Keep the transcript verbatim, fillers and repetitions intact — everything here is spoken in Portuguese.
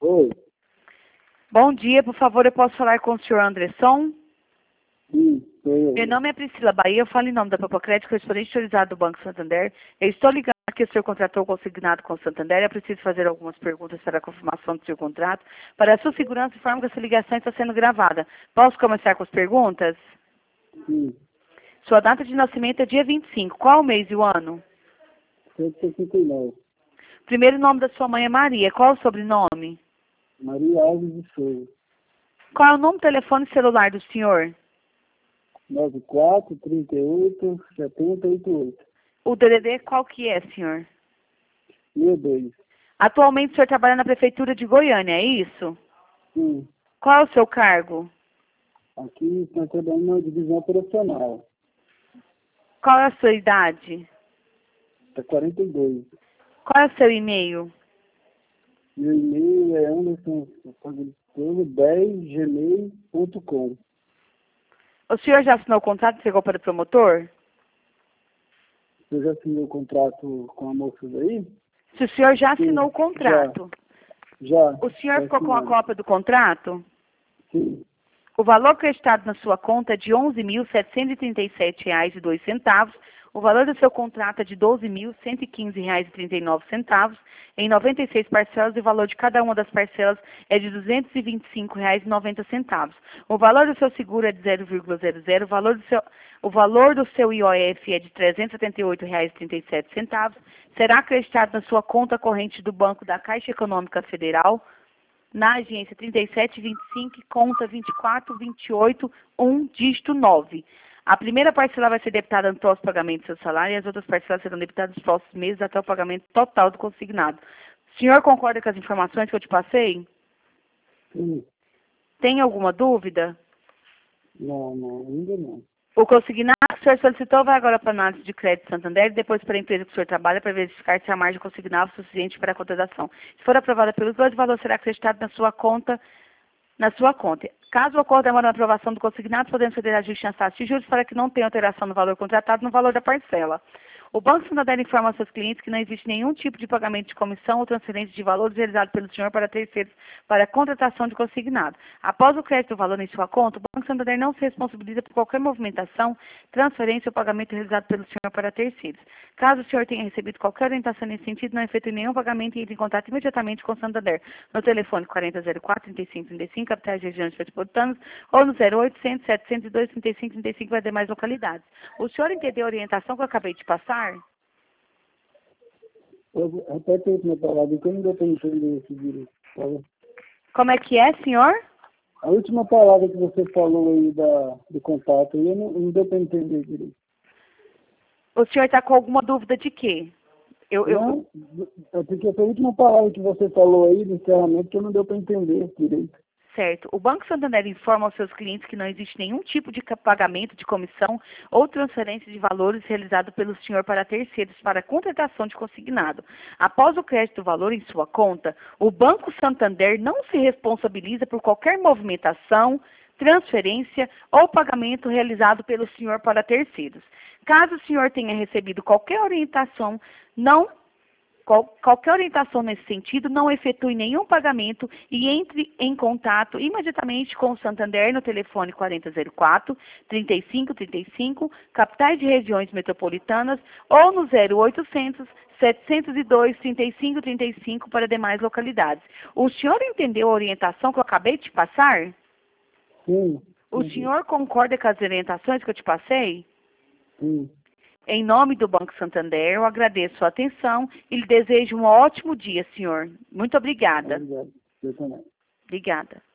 Oi. Bom dia, por favor, eu posso falar com o senhor Andresson? Sim, sou eu. Meu nome é Priscila Bahia, eu falo em nome da Papocrédito, correspondente autorizado do Banco Santander. Eu estou ligando que o senhor contratou consignado com o Santander. Eu preciso fazer algumas perguntas para a confirmação do seu contrato. Para a sua segurança, informo que essa ligação está sendo gravada. Posso começar com as perguntas? Sim, Sua data de nascimento é dia vinte e cinco. Qual o mês e o ano? cento e sessenta e nove. Primeiro nome da sua mãe é Maria. Qual o sobrenome? Maria Alves de Souza. Qual é o número, telefone e celular do senhor? nove quatro, trinta e oito, setenta e oitenta e oito. O D D D qual que é, senhor? Meu dois. Atualmente o senhor trabalha na Prefeitura de Goiânia, é isso? Sim, Qual é o seu cargo? aqui estão trabalhando na divisão operacional. Qual é a sua idade? Está quarenta e dois. Qual é o seu e-mail? Meu e-mail é anderson dez gmail ponto com. O senhor já assinou o contrato e chegou para o promotor? Você já assinou o contrato com a moça aí? Se o senhor já Sim, assinou o contrato, Já. o senhor Já ficou com a assinado. cópia do contrato? Sim. O valor acreditado na sua conta é de onze mil setecentos e trinta e sete reais e dois centavos. O valor do seu contrato é de doze mil cento e quinze reais e trinta e nove centavos. Em noventa e seis parcelas, e o valor de cada uma das parcelas é de duzentos e vinte e cinco reais e noventa centavos. O valor do seu seguro é de zero vírgula zero zero. O valor do seu, o valor do seu I O F é de trezentos e setenta e oito reais e trinta e sete centavos. Será acreditado na sua conta corrente do Banco da Caixa Econômica Federal, na agência trinta e sete vinte e cinco, conta vinte e quatro vinte e oito, um, dígito nove. A primeira parcela vai ser debitada no próximo pagamento do seu salário e as outras parcelas serão debitadas nos próximos meses até o pagamento total do consignado. O senhor concorda com as informações que eu te passei? Sim. Tem alguma dúvida? Não, não, ainda não. O consignado que o senhor solicitou vai agora para a análise de crédito Santander e depois para a empresa que o senhor trabalha para verificar se a margem consignada é suficiente para a contratação. Se for aprovada pelos dois, o valor será acreditado na sua conta na sua conta. Caso ocorra demora na aprovação do consignado, podemos fazer ajuste nas taxas de juros para que não tenha alteração no valor contratado no valor da parcela. O Banco Santander informa aos seus clientes que não existe nenhum tipo de pagamento de comissão ou transferência de valores realizado pelo senhor para terceiros para a contratação de consignado. Após o crédito do valor em sua conta, o Banco Santander não se responsabiliza por qualquer movimentação, transferência ou pagamento realizado pelo senhor para terceiros. Caso o senhor tenha recebido qualquer orientação nesse sentido, não efetue nenhum pagamento e entre em contato imediatamente com o Santander no telefone quarenta zero quatro, trinta e cinco trinta e cinco, capitais e regiões metropolitanas, ou no zero oitocentos, setecentos e dois, trinta e cinco trinta e cinco para demais localidades. O senhor entendeu a orientação que eu acabei de passar? Eu- Repete a última palavra, que eu não deu para entender esse direito. Fala. Como é que é, senhor? A última palavra que você falou aí da, do contato, eu não, não deu para entender direito. O senhor está com alguma dúvida de quê? Eu, eu, Não, é porque essa última palavra que você falou aí do encerramento que eu não deu para entender direito. Certo. O Banco Santander informa aos seus clientes que não existe nenhum tipo de ca- pagamento de comissão ou transferência de valores realizado pelo senhor para terceiros para a contratação de consignado. Após o crédito do valor em sua conta, o Banco Santander não se responsabiliza por qualquer movimentação, transferência ou pagamento realizado pelo senhor para terceiros. Caso o senhor tenha recebido qualquer orientação, não Qual, qualquer orientação nesse sentido, não efetue nenhum pagamento e entre em contato imediatamente com o Santander no telefone quarenta zero quatro, trinta e cinco trinta e cinco, capitais de regiões metropolitanas, ou no zero oitocentos, setecentos e dois, trinta e cinco trinta e cinco para demais localidades. O senhor entendeu a orientação que eu acabei de te passar? Sim. O Sim. senhor concorda com as orientações que eu te passei? Sim. Em nome do Banco Santander, eu agradeço a sua atenção e lhe desejo um ótimo dia, senhor. Muito obrigada. Obrigado. Eu também. Obrigada.